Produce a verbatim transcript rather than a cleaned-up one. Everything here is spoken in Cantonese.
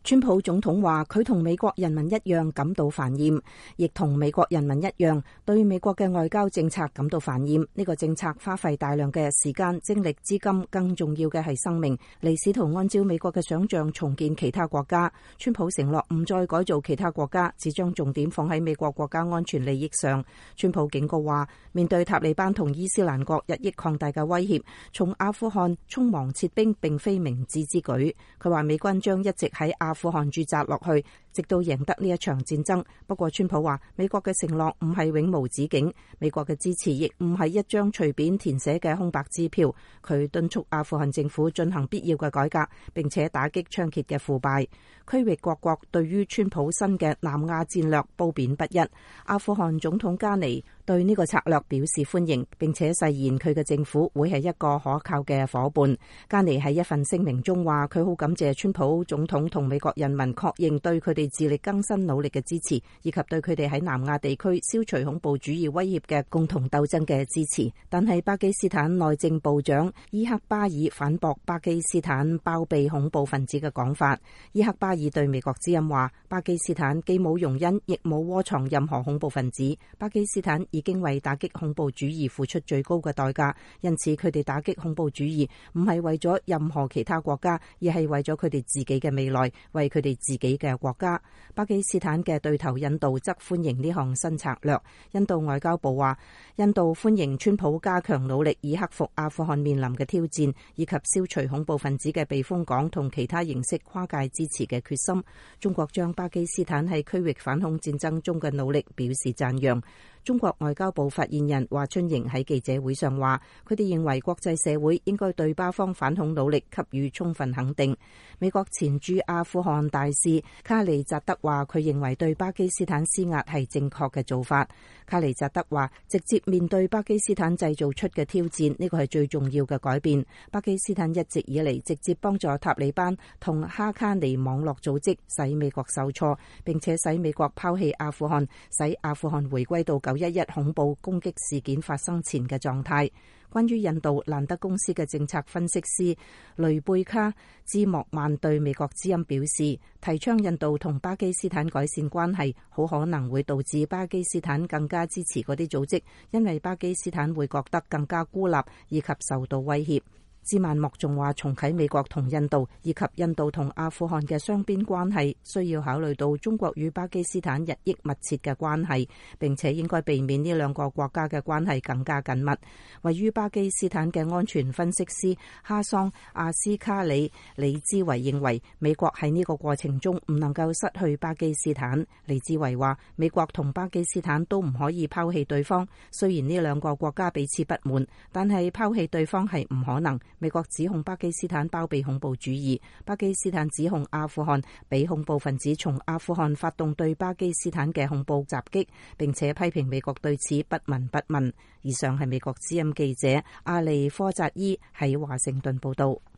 川普總統話佢同美國人民一樣感到煩厭，亦同美國人民一樣對美國嘅外交政策感到煩厭。呢個政策花費大量嘅時間、精力、資金，更重要嘅係生命，嚟試圖按照美國嘅想象重建其他國家。川普承諾唔再改造其他國家，只將重點放喺美國國家安全利益上。川普警告話，面對塔利班同伊斯蘭國日益擴大嘅威脅，從阿富汗匆忙撤兵並非明智之舉。佢話美軍將一直喺阿富汗駐紮落去，直到贏得呢一場戰爭。不過川普話美國嘅承諾唔係永無止境，美國嘅支持亦唔係一張隨便填寫嘅空白支票。佢敦促阿富汗政府進行必要嘅改革，並且打擊猖獗嘅腐敗。區域各國對於川普新嘅南亞戰略褒貶不一。阿富汗總統加尼對呢個策略表示歡迎，並且誓言佢嘅政府會係一個可靠嘅夥伴。加尼喺一份聲明中話，佢好感謝川普總統同美國人民確認對佢哋自力更生努力嘅支持，以及對佢哋喺南亞地區消除恐怖主義威脅嘅共同鬥爭嘅支持。但係巴基斯坦內政部長伊克巴爾反駁巴基斯坦包庇恐怖分子嘅講法。伊克巴爾對美國之音話，巴基斯坦既冇容忍，亦冇窩藏任何恐怖分子。巴基斯坦已經為打擊恐怖主義付出最高嘅代價，因此佢哋打擊恐怖主義唔係為咗任何其他國家，而係為咗佢哋自己嘅未來，為佢哋自己嘅國家。巴基斯坦嘅對頭印度則歡迎呢項新策略。印度外交部話，印度歡迎川普加強努力以克服阿富汗面臨嘅挑戰，以及消除恐怖分子嘅避風港同其他形式跨界支持嘅決心。中國將巴基斯坦喺區域反恐戰爭中嘅努力表示讚揚。中國外交部發言人華春瑩喺記者會上話，佢哋認為國際社會應該對巴方反恐努力給予充分肯定。美國前駐阿富汗大使卡利扎德話，佢認為對巴基斯坦施壓係正確嘅做法。卡利扎德話，直接面對巴基斯坦製造出嘅挑戰，呢個係最重要嘅改變。巴基斯坦一直以嚟直接幫助塔利班同哈卡尼網絡組織，使美國受挫，並且使美國拋棄阿富汗，使阿富汗回歸到九一一恐怖攻擊事件發生前嘅狀態。關於印度蘭德公司嘅政策分析師雷貝卡茲莫曼對美國之音表示，提倡印度同巴基斯坦改善關係，好可能會導致巴基斯坦更加支持嗰啲組織，因為巴基斯坦會覺得更加孤立以及受到威脅。茲曼莫仲話，重啟美國同印度以及印度同阿富汗嘅雙邊關係，需要考慮到中國與巴基斯坦日益密切嘅關係，並且應該避免呢兩個國家嘅關係更加緊密。位於巴基斯坦嘅安全分析師哈桑阿斯卡里李茲維認為，美國喺呢個過程中唔能夠失去巴基斯坦。李茲維話，美國同巴基斯坦都唔可以拋棄對方，雖然呢兩個國家彼此不滿，但係拋棄對方係唔可能。美國指控巴基斯坦包庇恐怖主義，巴基斯坦指控阿富汗俾恐怖分子從阿富汗發動對巴基斯坦嘅恐怖襲擊，並且批評美國對此不聞不問。以上係美國之音記者阿利科扎伊喺華盛頓報道。